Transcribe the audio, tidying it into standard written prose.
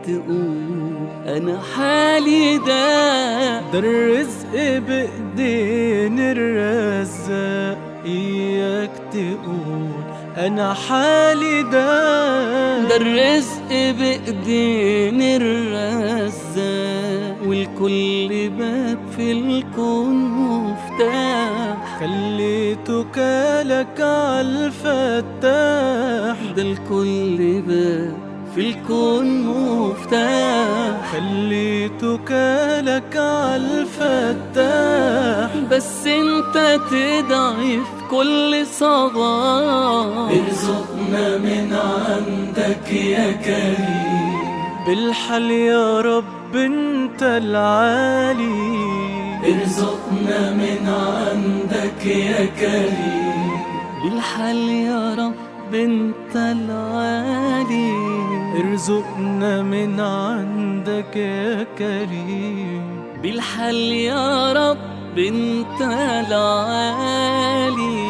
تقول أنا حالي ده الرزق بإيدين الرزاق، إياك تقول أنا حالي ده الرزق بإيدين الرزاق، والكل باب في الكون مفتاح. خليته كالك عالفتاح، ده الكل باب في الكون مفتاح. خليته كالك عالفتاح. بس انت تدعي في كل صباح، ارزقنا من عندك يا كريم. بالحل يا رب انت العالي، ارزقنا من عندك يا كريم. بالحل يا رب انت العالي، ارزقنا من عندك يا كريم. بالحل يا رب انت العالي.